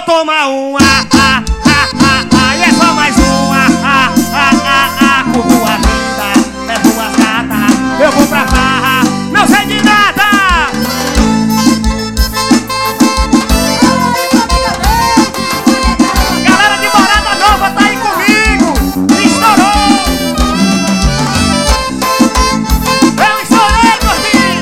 tomar uma. E é só mais uma. Curto a vida, levo as gatas, eu vou pra farra, não sei de nada. Galera de Morada Nova tá aí comigo. Estourou. Eu estourei, gordinho.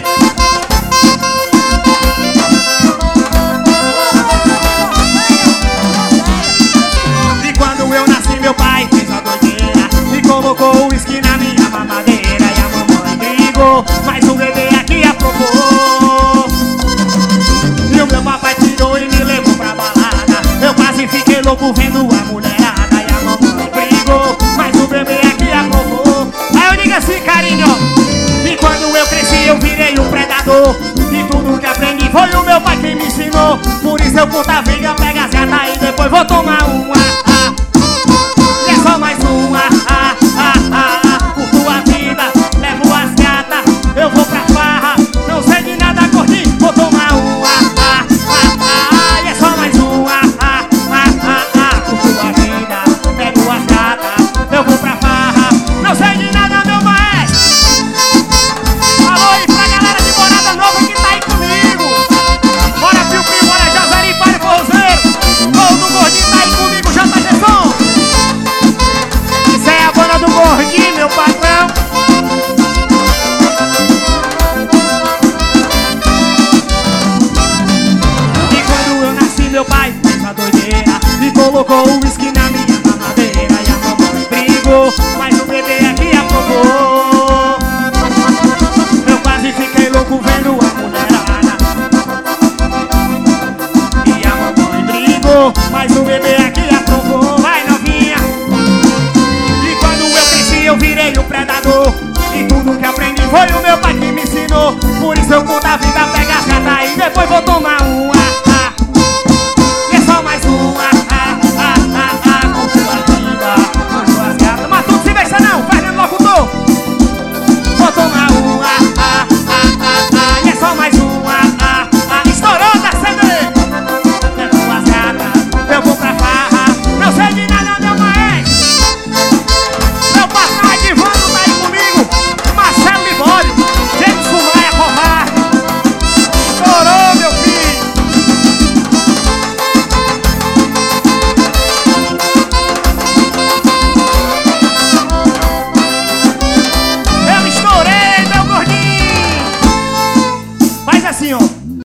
E quando eu nasci, meu pai fez a doideira e colocou o uísque na minha mamadeira. E a mamãe brigou, mas o bebê aqui aprovou. E o meu papai tirou e me levou pra balada. Eu quase fiquei louco vendo a mulherada. E a mamãe brigou, mas o bebê aqui aprovou. Aí eu digo assim, carinho. E quando eu cresci eu virei um predador. E tudo que aprendi foi o meu pai que me ensinou. Por isso eu curto a vida, pego as gatas e depois vou tomar uma. E é só mais uma. Curto a vida, levo as gatas, eu vou pra farra, não sei de nada, gordinho, vou tomar uma. E é só mais uma. Curto a vida, pego as gatas, eu vou pra farra, não sei de nada, meu maestro. Alô aí pra galera de Morada Nova que tá aí comigo. Bora Pio Pio, bora Jazari, para Forrozeiro. Gol do gordinho tá aí comigo, já tá de som. Isso é a banda do gordinho, meu patrão. E quando eu nasci, meu pai fez a doideira e colocou o uísque na minha mamadeira. E a mamãe brigou, mas o bebê aqui aprovou. Eu quase fiquei louco vendo a mulherada. E a mamãe brigou, mas o bebê aqui aprovou. Vai, novinha. E quando eu cresci eu virei um predador. E tudo que aprendi foi o meu pai que me ensinou. Por isso eu curto a vida, pego as gatas e depois vou tomar uma.